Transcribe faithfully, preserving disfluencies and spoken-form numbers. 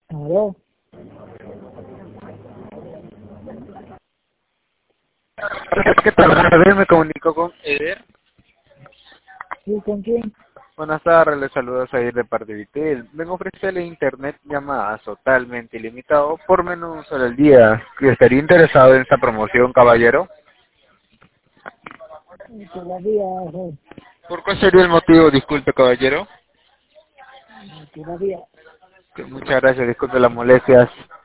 Aló, ¿Qué tal? Buenas tardes, me comunico con Eder. ¿sí con quién? Buenas tardes, les saludo a ir de parte de Vitel. Vengo a ofrecerle internet llamadas totalmente ilimitado por menos hora al día. ¿Estaría interesado en esta promoción, caballero? Eh, Todavía, eh, ¿Por cuál sería el motivo? Disculpe, caballero. todavía. Que muchas gracias, disculpe las molestias.